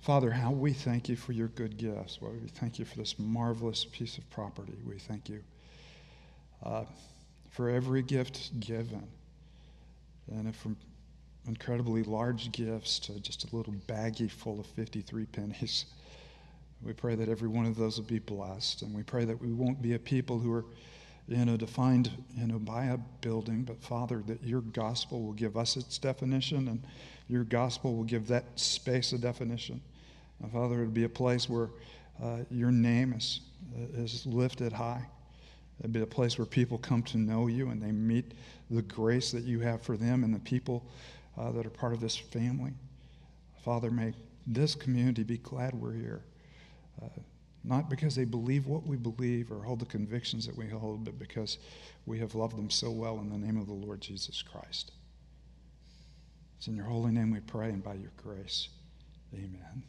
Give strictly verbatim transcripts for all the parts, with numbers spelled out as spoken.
Father, how we thank you for your good gifts. Well, we thank you for this marvelous piece of property. We thank you uh, for every gift given. And from incredibly large gifts to just a little baggie full of fifty-three pennies. We pray that every one of those will be blessed. And we pray that we won't be a people who are, you know, defined, you know, by a building, but Father, that your gospel will give us its definition, and your gospel will give that space a definition. And Father, it would be a place where uh, your name is, is lifted high. It would be a place where people come to know you and they meet the grace that you have for them and the people uh, that are part of this family. Father, may this community be glad we're here. Uh, not because they believe what we believe or hold the convictions that we hold, but because we have loved them so well in the name of the Lord Jesus Christ. It's in your holy name we pray, and by your grace, amen.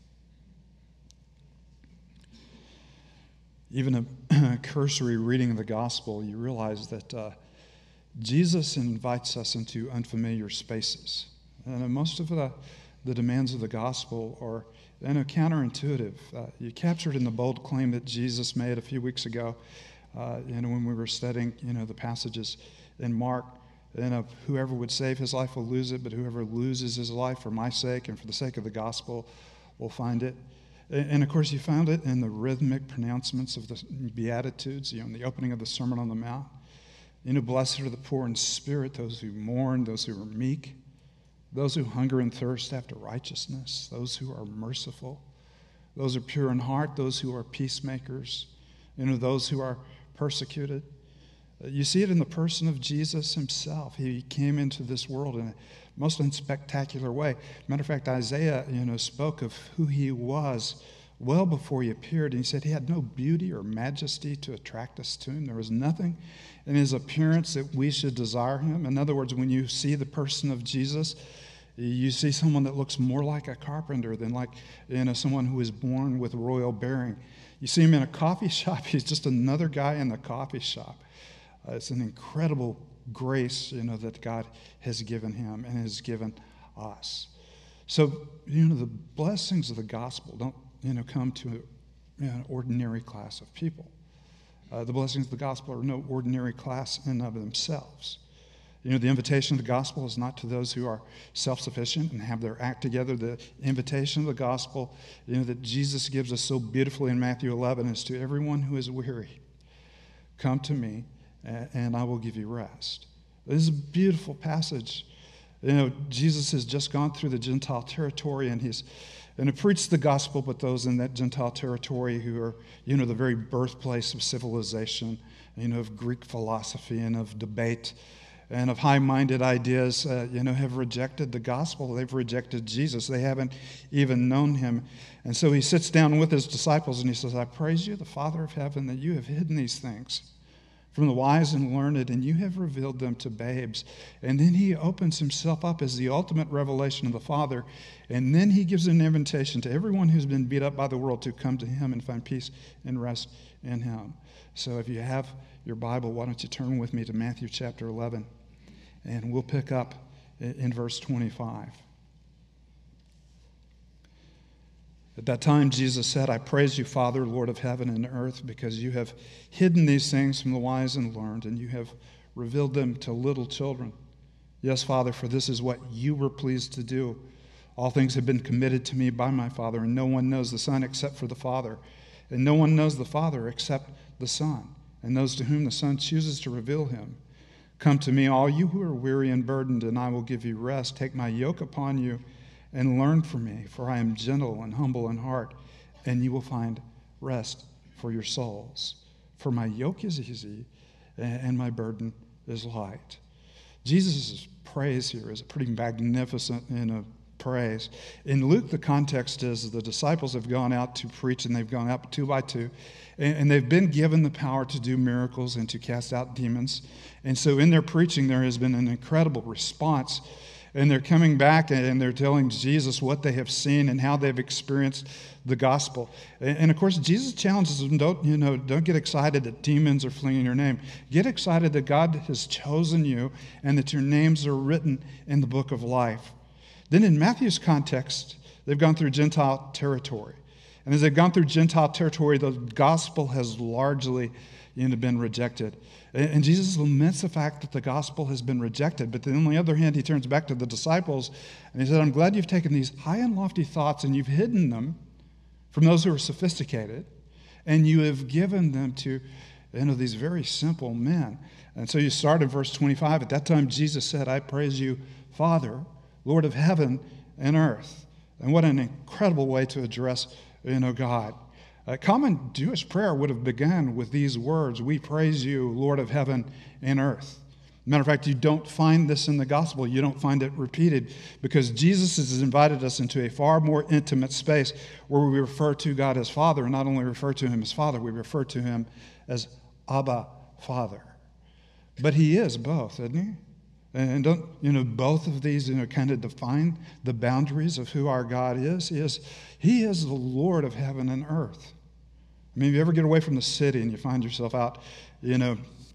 Even a cursory reading of the gospel, you realize that uh, Jesus invites us into unfamiliar spaces. And most of the, the demands of the gospel are you know, counterintuitive. Uh, you captured in the bold claim that Jesus made a few weeks ago, uh, you know, when we were studying, you know, the passages in Mark, you know, whoever would save his life will lose it, but whoever loses his life for my sake and for the sake of the gospel will find it. And, and of course, you found it in the rhythmic pronouncements of the Beatitudes, you know, in the opening of the Sermon on the Mount. You know, blessed are the poor in spirit, those who mourn, those who are meek, those who hunger and thirst after righteousness, those who are merciful, those who are pure in heart, those who are peacemakers, you know, those who are persecuted. You see it in the person of Jesus himself. He came into this world in a most unspectacular way. Matter of fact, Isaiah, you know, spoke of who he was well before he appeared, and he said he had no beauty or majesty to attract us to him. There was nothing in his appearance that we should desire him. In other words, when you see the person of Jesus, you see someone that looks more like a carpenter than like, you know, someone who is born with royal bearing. You see him in a coffee shop, he's just another guy in the coffee shop. Uh, it's an incredible grace, you know, that God has given him and has given us. So, you know, the blessings of the gospel don't, you know, come to you know, an ordinary class of people. Uh, the blessings of the gospel are no ordinary class in and of themselves. You know, the invitation of the gospel is not to those who are self-sufficient and have their act together. The invitation of the gospel, you know, that Jesus gives us so beautifully in Matthew eleven is to everyone who is weary. Come to me, and I will give you rest. This is a beautiful passage. You know, Jesus has just gone through the Gentile territory, and he's and he preached the gospel with those in that Gentile territory who are, you know, the very birthplace of civilization, you know, of Greek philosophy and of debate and of high-minded ideas, uh, you know, have rejected the gospel. They've rejected Jesus. They haven't even known him. And so he sits down with his disciples and he says, I praise you, the Father of heaven, that you have hidden these things from the wise and learned, and you have revealed them to babes. And then he opens himself up as the ultimate revelation of the Father, and then he gives an invitation to everyone who's been beat up by the world to come to him and find peace and rest in him. So if you have your Bible, why don't you turn with me to Matthew chapter eleven, and we'll pick up in verse twenty-five. At that time, Jesus said, I praise you, Father, Lord of heaven and earth, because you have hidden these things from the wise and learned, and you have revealed them to little children. Yes, Father, for this is what you were pleased to do. All things have been committed to me by my Father, and no one knows the Son except for the Father, and no one knows the Father except the Son, and those to whom the Son chooses to reveal him. Come to me, all you who are weary and burdened, and I will give you rest. Take my yoke upon you and learn from me, for I am gentle and humble in heart, and you will find rest for your souls. For my yoke is easy, and my burden is light. Jesus' praise here is a pretty magnificent, you know, praise. In Luke, the context is the disciples have gone out to preach, and they've gone out two by two, and, and they've been given the power to do miracles and to cast out demons. And so in their preaching, there has been an incredible response. And they're coming back and they're telling Jesus what they have seen and how they've experienced the gospel. And of course, Jesus challenges them, don't, you know, don't get excited that demons are fleeing your name. Get excited that God has chosen you and that your names are written in the book of life. Then in Matthew's context, they've gone through Gentile territory. And as they've gone through Gentile territory, the gospel has largely you know, been rejected. And Jesus laments the fact that the gospel has been rejected. But then on the other hand, he turns back to the disciples and he said, I'm glad you've taken these high and lofty thoughts and you've hidden them from those who are sophisticated, and you have given them to you know, these very simple men. And so you start in verse twenty-five. At that time, Jesus said, I praise you, Father, Lord of heaven and earth. And what an incredible way to address you know, God. A common Jewish prayer would have begun with these words, we praise you, Lord of heaven and earth. Matter of fact, you don't find this in the gospel. You don't find it repeated because Jesus has invited us into a far more intimate space where we refer to God as Father, and not only refer to him as Father, we refer to him as Abba, Father. But he is both, isn't he? And don't, you know, both of these, you know, kind of define the boundaries of who our God is. He is, he is the Lord of heaven and earth. I mean, if you ever get away from the city and you find yourself out, you know,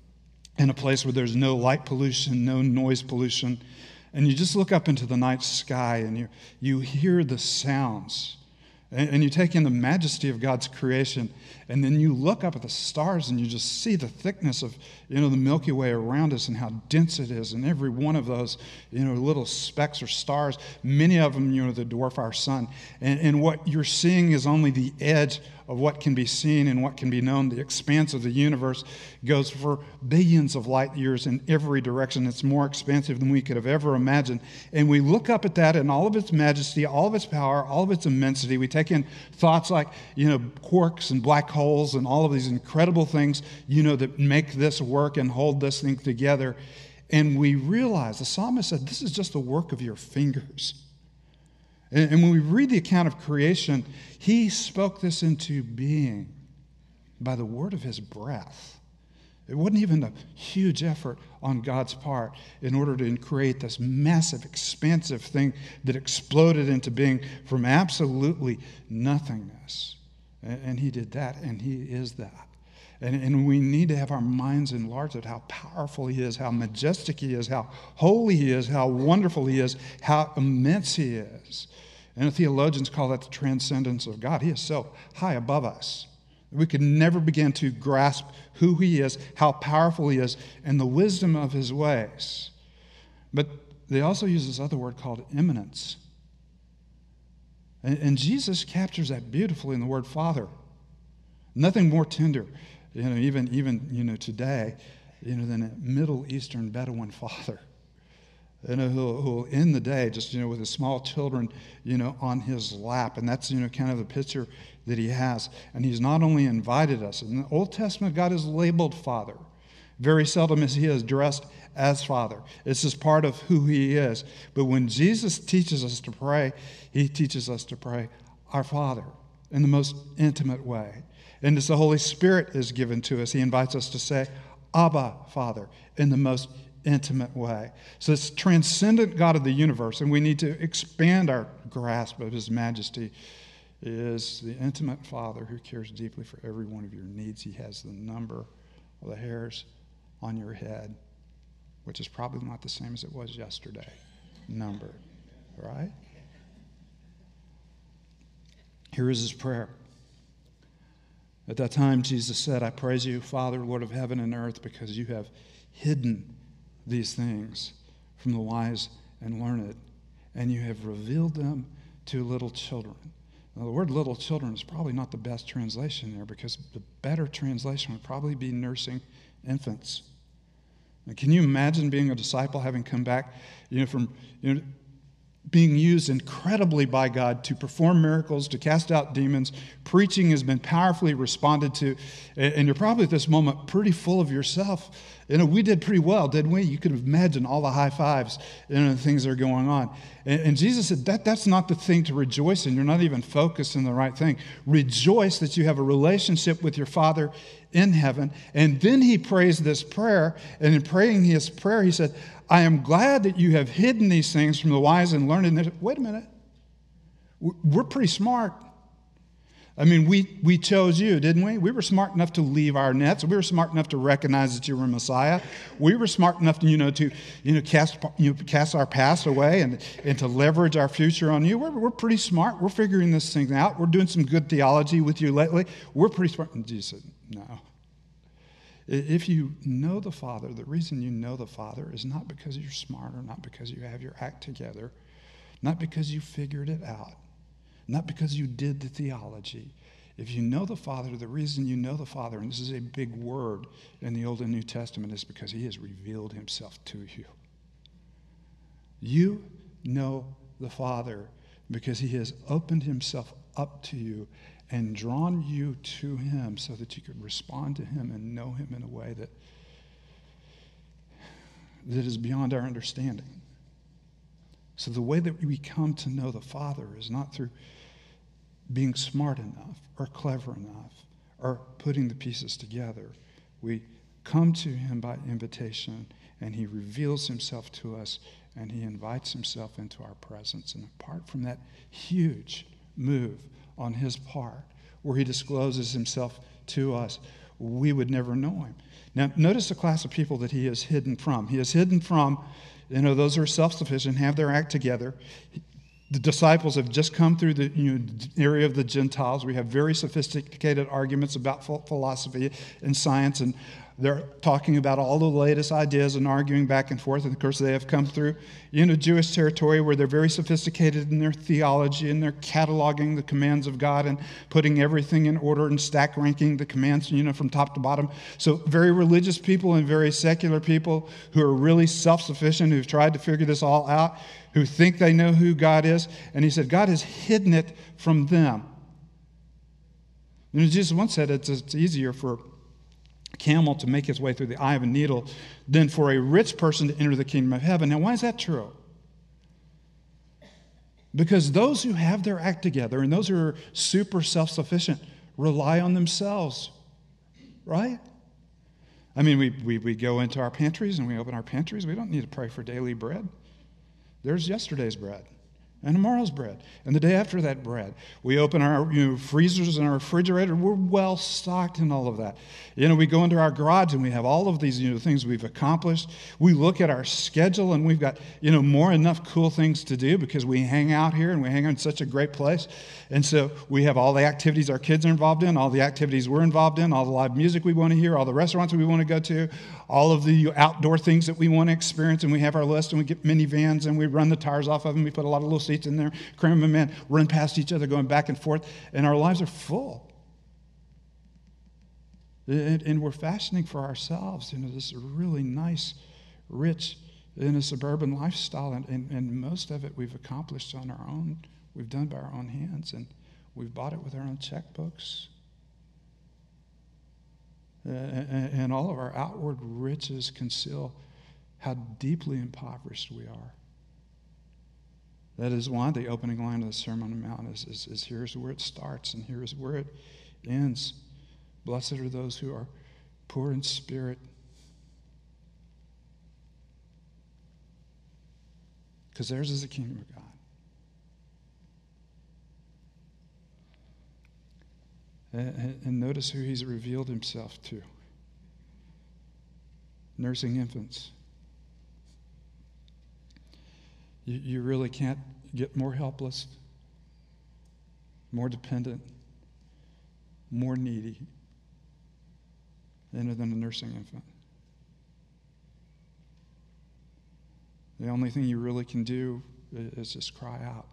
in a place where there's no light pollution, no noise pollution, and you just look up into the night sky and you, you hear the sounds, and, and you take in the majesty of God's creation, and then you look up at the stars and you just see the thickness of, you know, the Milky Way around us and how dense it is. And every one of those, you know, little specks or stars, many of them, you know, that dwarf our sun. And, and what you're seeing is only the edge of what can be seen and what can be known. The expanse of the universe goes for billions of light years in every direction. It's more expansive than we could have ever imagined. And we look up at that in all of its majesty, all of its power, all of its immensity. We take in thoughts like, you know, quarks and black holes and all of these incredible things, you know, that make this work and hold this thing together. And we realize, the psalmist said, this is just the work of your fingers. And, and when we read the account of creation, he spoke this into being by the word of his breath. It wasn't even a huge effort on God's part in order to create this massive, expansive thing that exploded into being from absolutely nothingness. And he did that, and he is that. And, and we need to have our minds enlarged at how powerful he is, how majestic he is, how holy he is, how wonderful he is, how immense he is. And the theologians call that the transcendence of God. He is so high above us. We could never begin to grasp who he is, how powerful he is, and the wisdom of his ways. But they also use this other word called immanence. And, and Jesus captures that beautifully in the word Father. Nothing more tender, you know, even, even you know, today, you know, than a Middle Eastern Bedouin father. You know, who'll, who'll end the day just, you know, with his small children, you know, on his lap. And that's, you know, kind of the picture that he has. And he's not only invited us. In the Old Testament, God is labeled Father. Very seldom is he addressed as Father. It's just part of who he is. But when Jesus teaches us to pray, he teaches us to pray, our Father, in the most intimate way. And as the Holy Spirit is given to us, he invites us to say, Abba, Father, in the most intimate way. So this transcendent God of the universe, and we need to expand our grasp of his majesty, is the intimate Father who cares deeply for every one of your needs. He has the number of the hairs on your head, which is probably not the same as it was yesterday. Numbered, right? Here is his prayer. At that time, Jesus said, I praise you, Father, Lord of heaven and earth, because you have hidden these things from the wise and learned, and you have revealed them to little children. Now, the word little children is probably not the best translation there, because the better translation would probably be nursing infants. Now, can you imagine being a disciple, having come back, you know, from, you know, being used incredibly by God to perform miracles, to cast out demons. Preaching has been powerfully responded to. And you're probably at this moment pretty full of yourself. You know, we did pretty well, didn't we? You could imagine all the high fives and the things that are going on. And, and Jesus said, that that's not the thing to rejoice in. You're not even focused on the right thing. Rejoice that you have a relationship with your Father in heaven. And then he prays this prayer. And in praying his prayer, he said, I am glad that you have hidden these things from the wise and learned. Wait a minute. We're pretty smart. I mean, we, we chose you, didn't we? We were smart enough to leave our nets. We were smart enough to recognize that you were Messiah. We were smart enough, you know, to you know cast you know, cast our past away and, and to leverage our future on you. We're, we're pretty smart. We're figuring this thing out. We're doing some good theology with you lately. We're pretty smart. And Jesus said, no. If you know the Father, the reason you know the Father is not because you're smarter, not because you have your act together, not because you figured it out, not because you did the theology. If you know the Father, the reason you know the Father, and this is a big word in the Old and New Testament, is because he has revealed himself to you. You know the Father because he has opened himself up to you and drawn you to him so that you could respond to him and know him in a way that, that is beyond our understanding. So the way that we come to know the Father is not through being smart enough or clever enough or putting the pieces together. We come to him by invitation, and he reveals himself to us, and he invites himself into our presence. And apart from that huge move on his part, where he discloses himself to us, we would never know him. Now, notice the class of people that he is hidden from. He is hidden from, you know, those who are self-sufficient, have their act together. The disciples have just come through the you know, area of the Gentiles. We have very sophisticated arguments about philosophy and science, and they're talking about all the latest ideas and arguing back and forth. And of course, they have come through, you know, Jewish territory where they're very sophisticated in their theology, and they're cataloging the commands of God and putting everything in order and stack ranking the commands, you know, from top to bottom. So very religious people and very secular people who are really self-sufficient, who've tried to figure this all out, who think they know who God is. And he said, God has hidden it from them. You know, Jesus once said it's, it's easier for a camel to make its way through the eye of a needle than for a rich person to enter the kingdom of heaven. Now, why is that true? Because those who have their act together and those who are super self-sufficient rely on themselves, right? I mean, we, we, we go into our pantries and we open our pantries. We don't need to pray for daily bread. There's yesterday's bread and tomorrow's bread and the day after that bread. We open our you know, freezers and our refrigerator. We're well stocked in all of that. You know, we go into our garage and we have all of these you know things we've accomplished. We look at our schedule and we've got you know more enough cool things to do because we hang out here and we hang out in such a great place. And so we have all the activities our kids are involved in, all the activities we're involved in, all the live music we want to hear, all the restaurants we want to go to, all of the outdoor things that we want to experience. And we have our list, and we get minivans and we run the tires off of them. We put a lot of little seats in there, cram them in, run past each other, going back and forth. And our lives are full. And, and we're fashioning for ourselves, you know, this really nice, rich, in a suburban lifestyle. And, and, and most of it we've accomplished on our own. We've done by our own hands, and we've bought it with our own checkbooks. Uh, and, and all of our outward riches conceal how deeply impoverished we are. That is why the opening line of the Sermon on the Mount is, is, is here's where it starts and here's where it ends. Blessed are those who are poor in spirit, because theirs is the kingdom of God. And, and notice who he's revealed himself to. Nursing infants. You, you really can't get more helpless, more dependent, more needy than a nursing infant. The only thing you really can do is just cry out.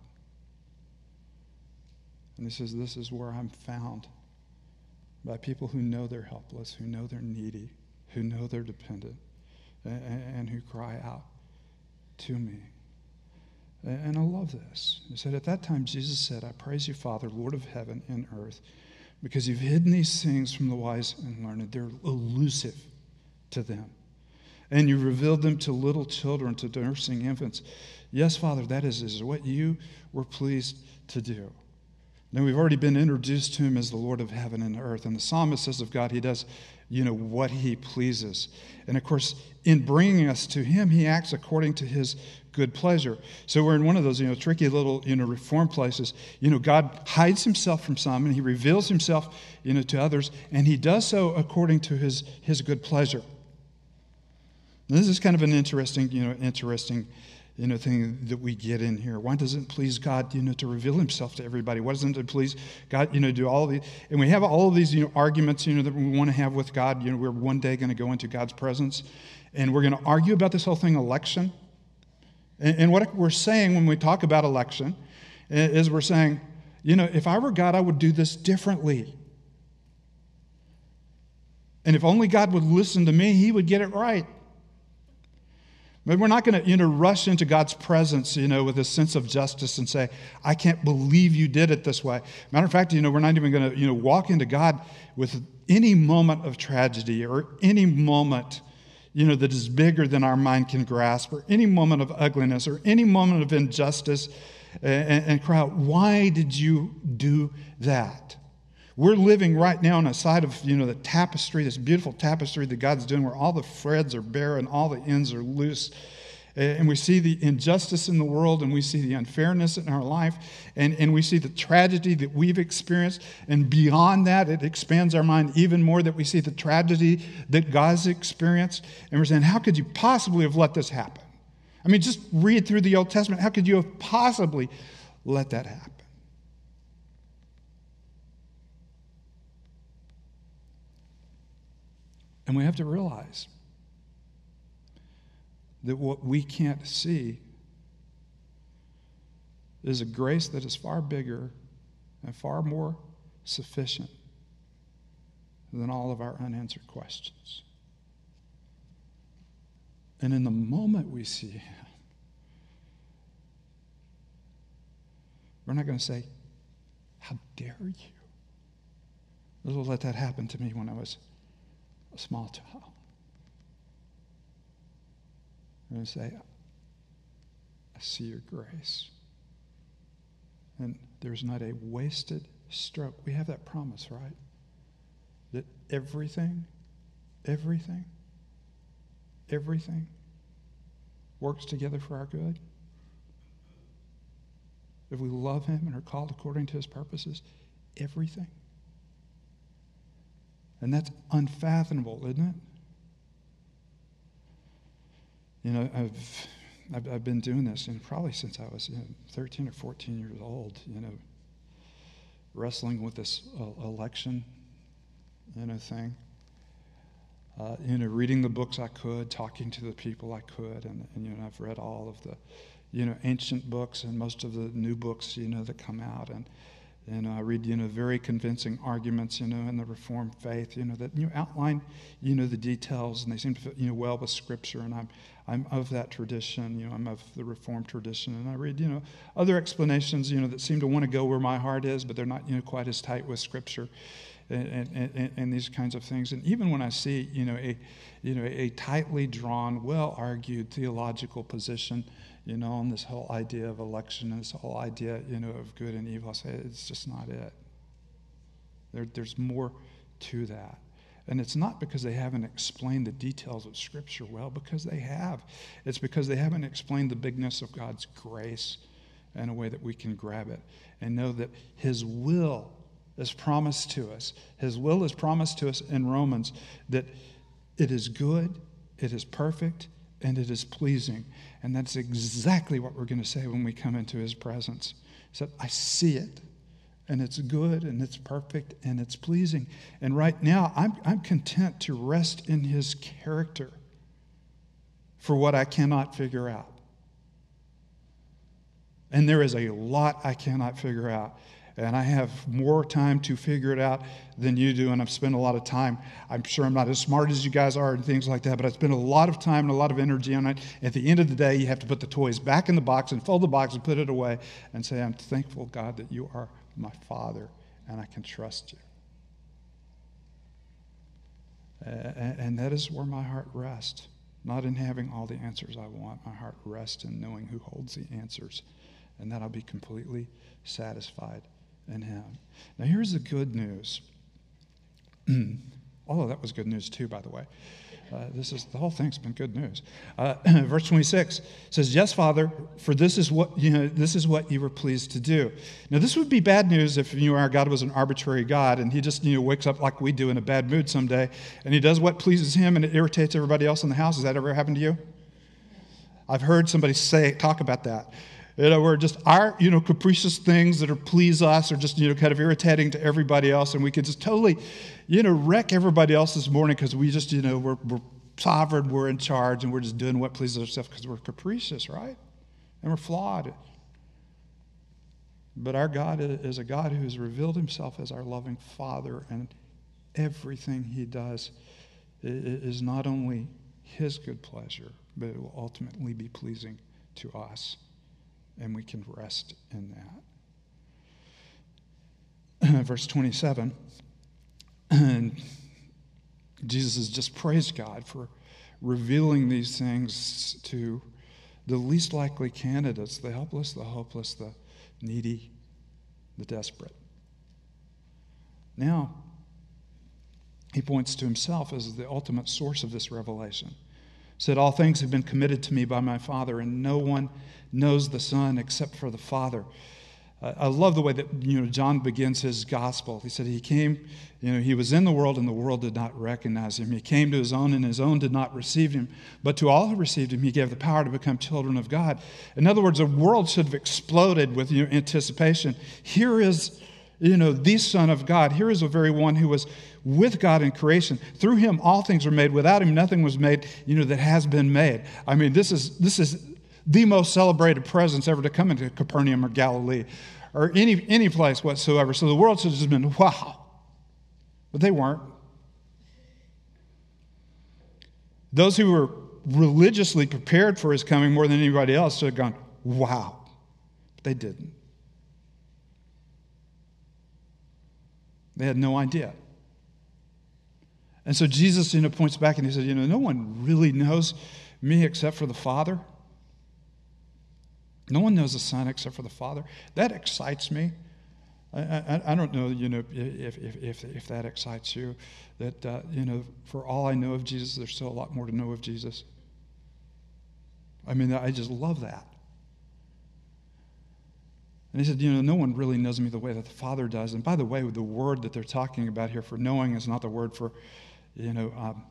And he says, this is where I'm found, by people who know they're helpless, who know they're needy, who know they're dependent, and, and who cry out to me. And I love this. He said, at that time, Jesus said, I praise you, Father, Lord of heaven and earth, because you've hidden these things from the wise and learned. They're elusive to them. And you revealed them to little children, to nursing infants. Yes, Father, that is, is what you were pleased to do. Now, we've already been introduced to him as the Lord of heaven and earth. And the psalmist says of God, he does, you know, what he pleases. And, of course, in bringing us to him, he acts according to his good pleasure. So we're in one of those, you know, tricky little, you know, reform places. You know, God hides himself from some, and he reveals himself, you know, to others, and he does so according to his, his good pleasure. And this is kind of an interesting, you know, interesting, you know, thing that we get in here. Why doesn't it please God, you know, to reveal himself to everybody? Why doesn't it please God, you know, do all of these? And we have all of these, you know, arguments, you know, that we want to have with God. You know, we're one day going to go into God's presence, and we're going to argue about this whole thing, election. And, and what we're saying when we talk about election is we're saying, you know, if I were God, I would do this differently. And if only God would listen to me, he would get it right. But we're not going to, you know, rush into God's presence, you know, with a sense of justice and say, I can't believe you did it this way. Matter of fact, you know, we're not even going to, you know, walk into God with any moment of tragedy or any moment, you know, that is bigger than our mind can grasp, or any moment of ugliness or any moment of injustice, and, and cry out, why did you do that? We're living right now on a side of, you know, the tapestry, this beautiful tapestry that God's doing, where all the threads are bare and all the ends are loose. And we see the injustice in the world, and we see the unfairness in our life, and, and we see the tragedy that we've experienced. And beyond that, it expands our mind even more that we see the tragedy that God's experienced. And we're saying, how could you possibly have let this happen? I mean, just read through the Old Testament. How could you have possibly let that happen? And we have to realize that what we can't see is a grace that is far bigger and far more sufficient than all of our unanswered questions. And in the moment we see him, we're not going to say, how dare you? Little let that happen to me when I was a small child. We're going to say, I see your grace. And there's not a wasted stroke. We have that promise, right? That everything, everything, everything works together for our good. If we love him and are called according to his purposes, everything. And that's unfathomable, isn't it? You know, I've, I've I've been doing this, and probably since I was, you know, thirteen or fourteen years old. You know, wrestling with this uh, election, you know, thing. Uh, you know, reading the books I could, talking to the people I could, and, and you know, I've read all of the, you know, ancient books and most of the new books, you know, that come out, and. And I read, you know, very convincing arguments, you know, in the Reformed faith, you know, that you know, outline, you know, the details, and they seem to fit, you know, well with Scripture. And I'm, I'm of that tradition, you know, I'm of the Reformed tradition. And I read, you know, other explanations, you know, that seem to want to go where my heart is, but they're not, you know, quite as tight with Scripture, and, and, and, and these kinds of things. And even when I see, you know, a, you know, a tightly drawn, well-argued theological position, you know, on this whole idea of election, and this whole idea, you know, of good and evil, I say it's just not it. There, there's more to that. And it's not because they haven't explained the details of Scripture well, because they have. It's because they haven't explained the bigness of God's grace in a way that we can grab it and know that his will is promised to us. His will is promised to us in Romans, that it is good, it is perfect, and it is pleasing. And that's exactly what we're going to say when we come into his presence. He said, I see it, and it's good, and it's perfect, and it's pleasing. And right now, I'm, I'm content to rest in his character for what I cannot figure out. And there is a lot I cannot figure out. And I have more time to figure it out than you do, and I've spent a lot of time. I'm sure I'm not as smart as you guys are and things like that, but I spent a lot of time and a lot of energy on it. At the end of the day, you have to put the toys back in the box and fold the box and put it away and say, I'm thankful, God, that you are my Father, and I can trust you. Uh, and that is where my heart rests, not in having all the answers I want. My heart rests in knowing who holds the answers, and that I'll be completely satisfied in him. Now here's the good news. Although that was good news too, by the way. Uh, this is the whole thing's been good news. Uh, verse twenty-six says, "Yes, Father, for this is what you know. This is what you were pleased to do." Now, this would be bad news if you know our God was an arbitrary God and He just you know wakes up like we do in a bad mood someday, and He does what pleases Him and it irritates everybody else in the house. Has that ever happened to you? I've heard somebody say talk about that. You know, we're just our, you know, capricious things that are please us are just, you know, kind of irritating to everybody else. And we could just totally, you know, wreck everybody else this morning because we just, you know, we're, we're sovereign, we're in charge, and we're just doing what pleases ourselves because we're capricious, right? And we're flawed. But our God is a God who has revealed Himself as our loving Father, and everything He does is not only His good pleasure, but it will ultimately be pleasing to us. And we can rest in that. Verse twenty-seven, and Jesus has just praised God for revealing these things to the least likely candidates, the helpless, the hopeless, the needy, the desperate. Now, He points to Himself as the ultimate source of this revelation. He said, "All things have been committed to me by my Father, and no one knows the Son except for the Father." Uh, I love the way that you know John begins his gospel. He said he came, you know, He was in the world and the world did not recognize Him. He came to His own and His own did not receive Him. But to all who received Him, He gave the power to become children of God. In other words, the world should have exploded with you know, anticipation. Here is, you know, the Son of God. Here is the very one who was with God in creation. Through Him, all things were made. Without Him, nothing was made, you know, that has been made. I mean, this is this is the most celebrated presence ever to come into Capernaum or Galilee or any, any place whatsoever. So the world should have just been, wow. But they weren't. Those who were religiously prepared for His coming more than anybody else should have gone, wow. But they didn't. They had no idea. And so Jesus, you know, points back and He said, you know, no one really knows me except for the Father. No one knows the Son except for the Father. That excites me. I, I, I don't know, you know, if if if, if that excites you. That uh, you know, for all I know of Jesus, there's still a lot more to know of Jesus. I mean, I just love that. And He said, you know, no one really knows me the way that the Father does. And by the way, the word that they're talking about here for knowing is not the word for, you know, um,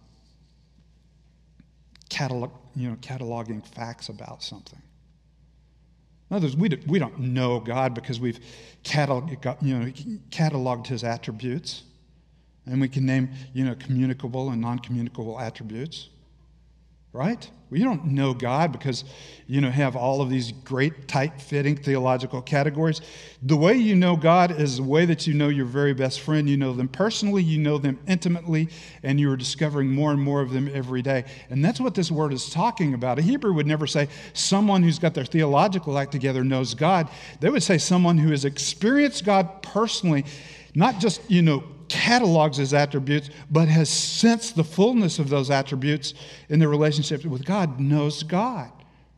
catalog, you know, cataloging facts about something. In other words, we, do, we don't know God because we've catalog, you know, cataloged His attributes. And we can name, you know, communicable and non-communicable attributes. Right? We don't know God because, you know, have all of these great tight-fitting theological categories. The way you know God is the way that you know your very best friend. You know them personally, you know them intimately, and you are discovering more and more of them every day. And that's what this word is talking about. A Hebrew would never say someone who's got their theological act together knows God. They would say someone who has experienced God personally, not just, you know, catalogs His attributes, but has sensed the fullness of those attributes in their relationship with God, knows God.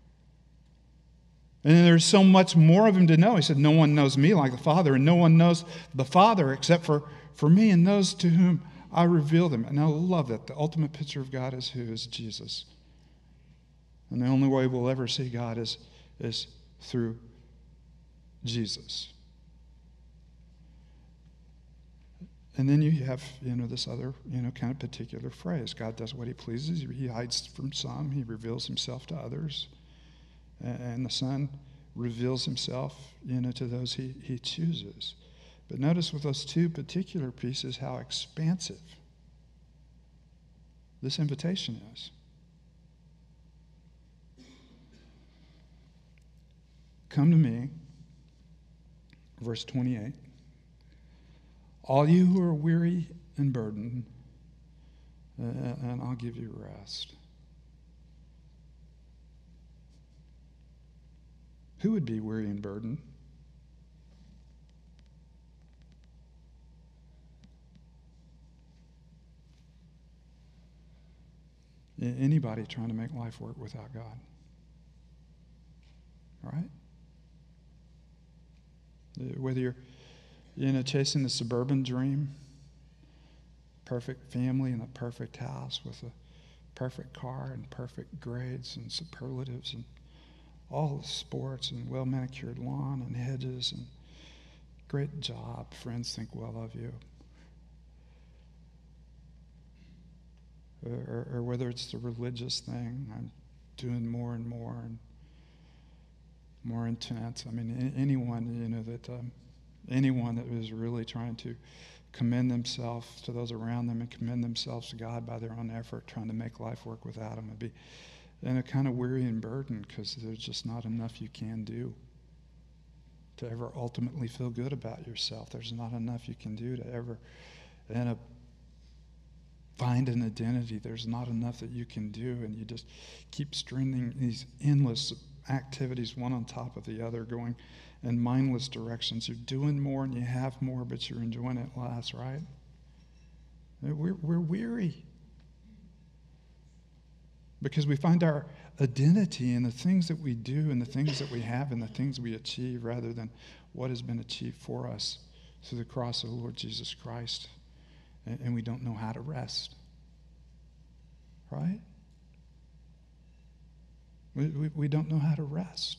And then there's so much more of Him to know. He said, no one knows me like the Father, and no one knows the Father except for, for me and those to whom I reveal them. And I love that. The ultimate picture of God is who? Is Jesus. And the only way we'll ever see God is, is through Jesus. And then you have, you know, this other, you know, kind of particular phrase. God does what He pleases. He hides from some. He reveals Himself to others. And the Son reveals Himself, you know, to those He, he chooses. But notice with those two particular pieces how expansive this invitation is. Come to me, verse twenty-eight. All you who are weary and burdened, uh, and I'll give you rest. Who would be weary and burdened? Anybody trying to make life work without God. All right? Whether you're You know, chasing the suburban dream, perfect family in a perfect house with a perfect car and perfect grades and superlatives and all the sports and well-manicured lawn and hedges and great job. Friends think well of you. Or, or whether it's the religious thing, I'm doing more and more and more intense. I mean, anyone, you know, that um, anyone that is really trying to commend themselves to those around them and commend themselves to God by their own effort, trying to make life work without them, would be in a kind of wearying burden, because there's just not enough you can do to ever ultimately feel good about yourself. There's not enough you can do to ever end up find an identity. There's not enough that you can do, and you just keep stringing these endless activities one on top of the other, going in mindless directions. You're doing more and you have more, but you're enjoying it less, right? We're, we're weary because we find our identity in the things that we do and the things that we have and the things we achieve, rather than what has been achieved for us through the cross of the Lord Jesus Christ. And, and we don't know how to rest, right? We, we, we don't know how to rest.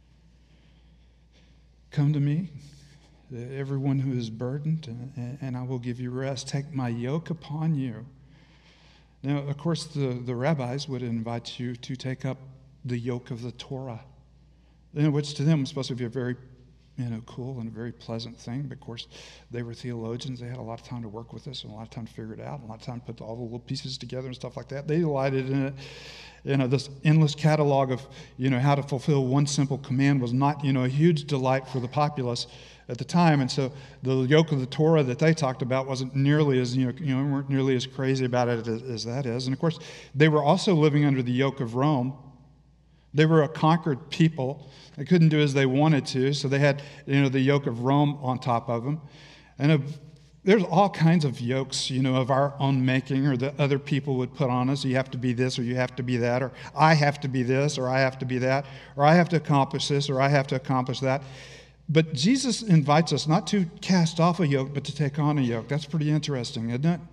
Come to me, everyone who is burdened, and, and I will give you rest. Take my yoke upon you. Now, of course, the, the rabbis would invite you to take up the yoke of the Torah, which to them was supposed to be a very, you know, cool and a very pleasant thing. But of course, they were theologians. They had a lot of time to work with this and a lot of time to figure it out, and a lot of time to put all the little pieces together and stuff like that. They delighted in it. You know, this endless catalog of, you know, how to fulfill one simple command was not, you know, a huge delight for the populace at the time. And so the yoke of the Torah that they talked about wasn't nearly as, you know, you know weren't nearly as crazy about it as, as that is. And of course, they were also living under the yoke of Rome. They were a conquered people. They couldn't do as they wanted to, so they had, you know, the yoke of Rome on top of them. And of, there's all kinds of yokes, you know, of our own making, or that other people would put on us. You have to be this, or you have to be that, or I have to be this, or I have to be that, or I have to accomplish this, or I have to accomplish that. But Jesus invites us not to cast off a yoke, but to take on a yoke. That's pretty interesting, isn't it?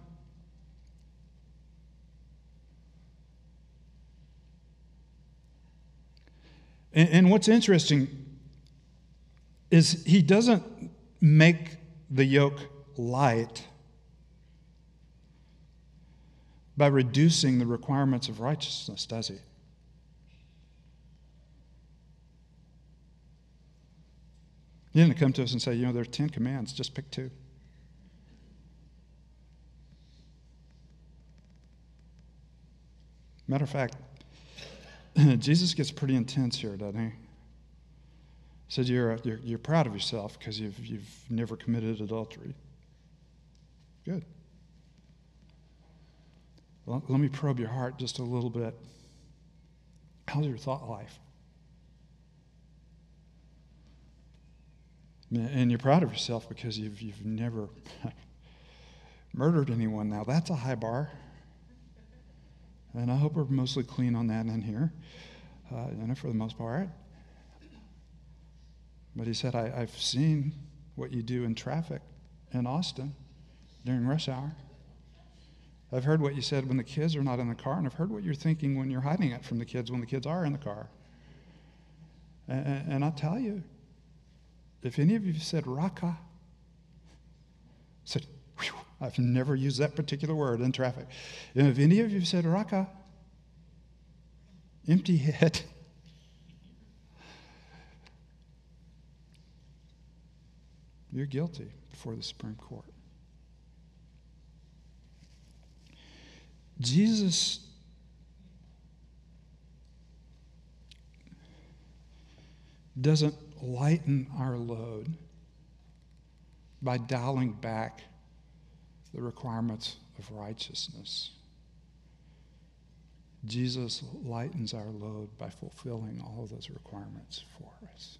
And, and what's interesting is he doesn't make the yoke light by reducing the requirements of righteousness, does he? He didn't come to us and say, you know, there are ten commands, just pick two. Matter of fact, Jesus gets pretty intense here, doesn't he? He said, you're, you're, you're proud of yourself because you've, you've never committed adultery. Good. Well, let me probe your heart just a little bit. How's your thought life? And you're proud of yourself because you've, you've never murdered anyone. Now, that's a high bar. And I hope we're mostly clean on that in here, uh, you know, for the most part. But he said, I, I've seen what you do in traffic in Austin during rush hour. I've heard what you said when the kids are not in the car, and I've heard what you're thinking when you're hiding it from the kids when the kids are in the car. And, and I'll tell you, if any of you said raka, said, whew, I've never used that particular word in traffic. And if any of you said raka, empty head, you're guilty before the Supreme Court. Jesus doesn't lighten our load by dialing back the requirements of righteousness. Jesus lightens our load by fulfilling all of those requirements for us.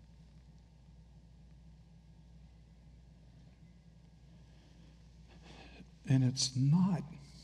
And it's not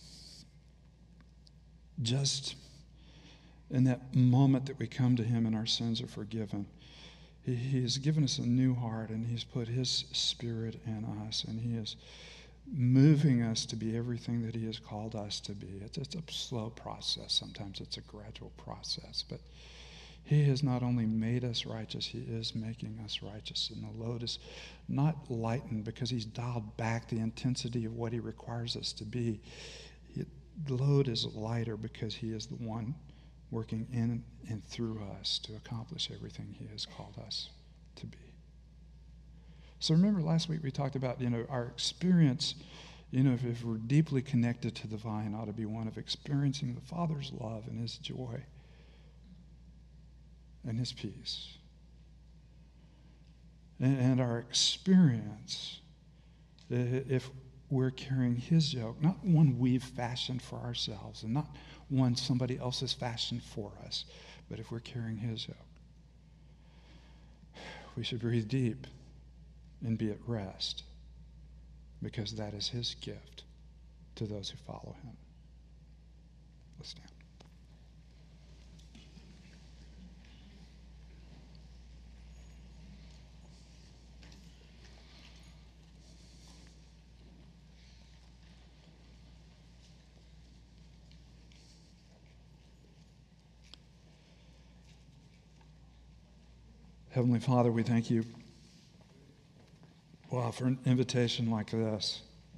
just in that moment that we come to him and our sins are forgiven. He, he has given us a new heart, and he's put his spirit in us, and he has moving us to be everything that he has called us to be. It's, it's a slow process. Sometimes it's a gradual process. But he has not only made us righteous, he is making us righteous. And the load is not lightened because he's dialed back the intensity of what he requires us to be. It, the load is lighter because he is the one working in and through us to accomplish everything he has called us to be. So remember last week we talked about, you know, our experience, you know, if, if we're deeply connected to the vine, ought to be one of experiencing the Father's love and his joy and his peace. And, and our experience, if we're carrying his yoke, not one we've fashioned for ourselves and not one somebody else has fashioned for us, but if we're carrying his yoke, we should breathe deep and be at rest, because that is his gift to those who follow him. Let's stand. Heavenly Father, we thank you, wow, for an invitation like this.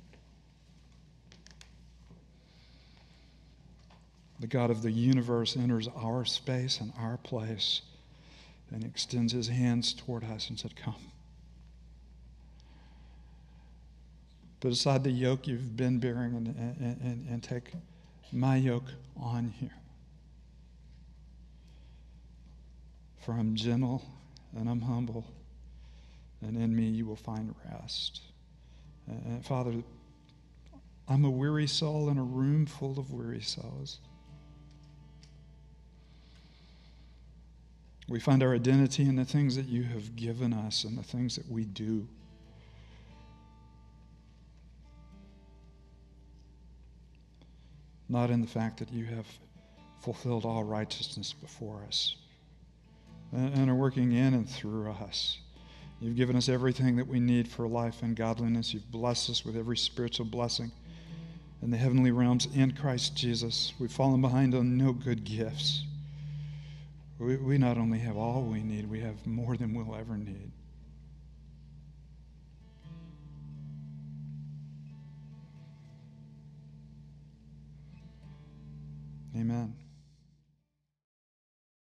The God of the universe enters our space and our place and extends his hands toward us and said, come. Put aside the yoke you've been bearing and, and, and, and take my yoke on you. For I'm gentle and I'm humble, and in me you will find rest. And Father, I'm a weary soul in a room full of weary souls. We find our identity in the things that you have given us and the things that we do. Not in the fact that you have fulfilled all righteousness before us and are working in and through us. You've given us everything that we need for life and godliness. You've blessed us with every spiritual blessing in the heavenly realms in Christ Jesus. We've fallen behind on no good gifts. We, we not only have all we need, we have more than we'll ever need. Amen.